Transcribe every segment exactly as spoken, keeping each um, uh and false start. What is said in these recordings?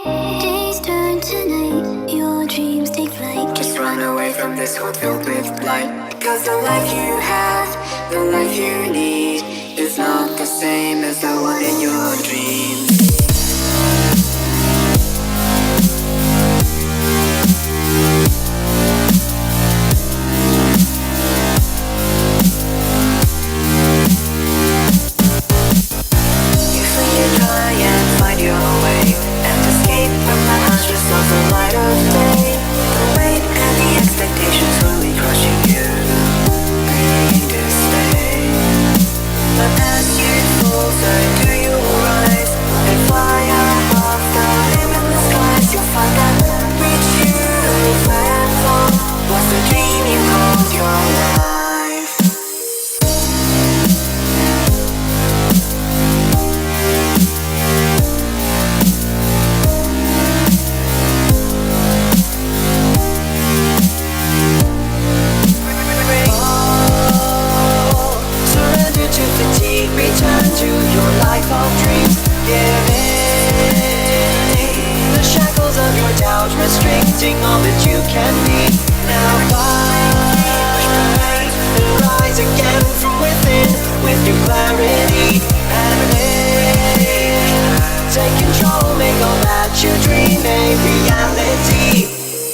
Days turn to night, your dreams take flight. Just run away from this world filled with light. Cause the life you have, the life you need, is not the same as the one in your dreams. Restricting all that you can be. Now fight and rise again from within with new clarity and live. Take control, make all that you dream a reality.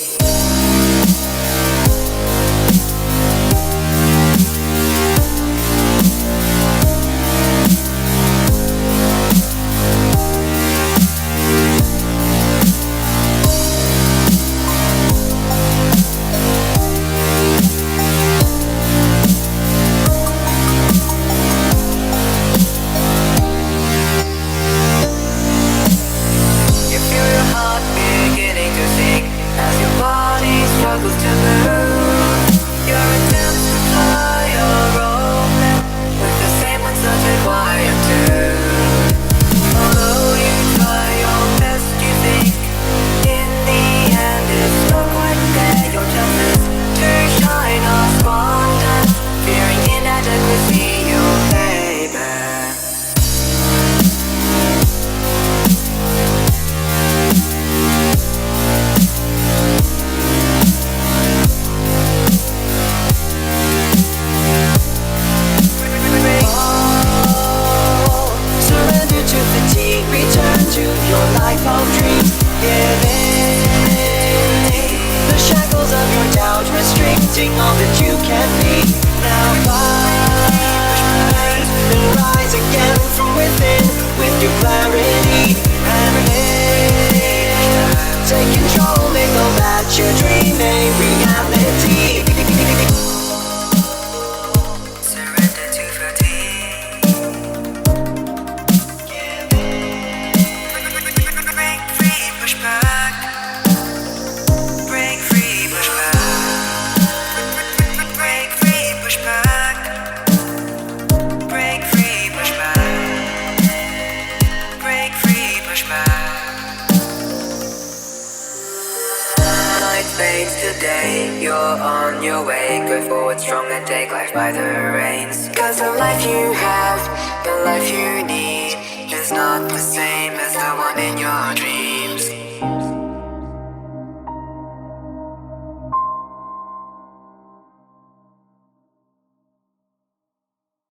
Restricting all that you can be. Now fight and rise again from within with new clarity and live. Take control, make all that you dream a reality. Surrender to fatigue. Give in. Break free, push back. Break free, push back. Fades today, you're on your way. Go forward strong and take life by the reins. Cause the life you have, the life you